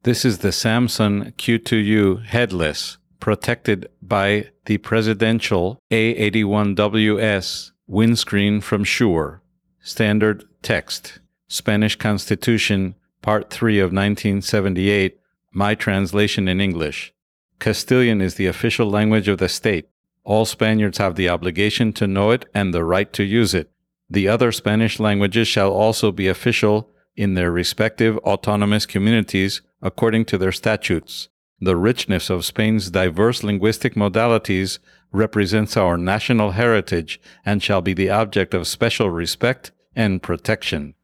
This is the Samsung Q2U headless, protected by the presidential A81WS windscreen from Shure. Standard text. Spanish Constitution, Part 3 of 1978. My translation in English. Castilian is the official language of the state. All Spaniards have the obligation to know it and the right to use it. The other Spanish languages shall also be official in their respective autonomous communities according to their statutes. The richness of Spain's diverse linguistic modalities represents our national heritage and shall be the object of special respect and protection.